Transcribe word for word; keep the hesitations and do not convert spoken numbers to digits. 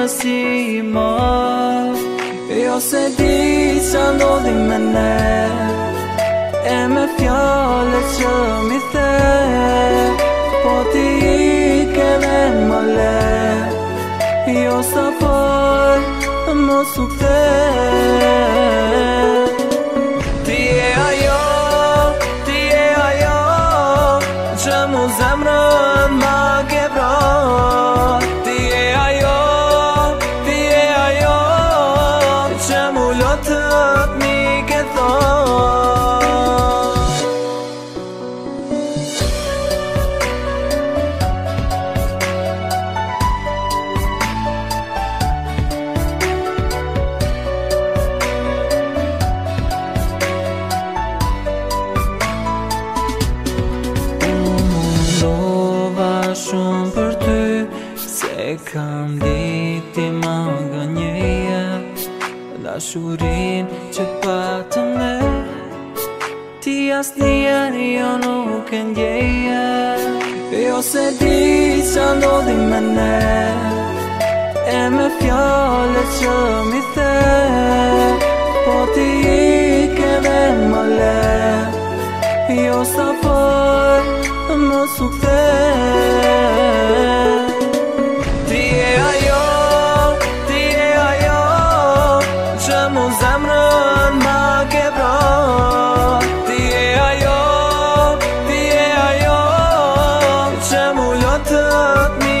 si ma io se di s'ando di me ne e me fjale që mi the po ti ke ven më le io sa fal më sukte ti e ajo ti e ajo që mu zemrën ma ke pra ti e ajo ti e ajo që mu lotët mi ke thon shumë për ty se kam diti ma gënjeje dashurin që patëm ne ti as njerë jo nuk e ndjeje jo se di që ndodhi me ne e me fjale që mi the po ti ke ven më le jo sa fal më sukte ti e ajo ti e ajo që mu zemrën ma ke pra ti e ajo ti e ajo që mu lotët mi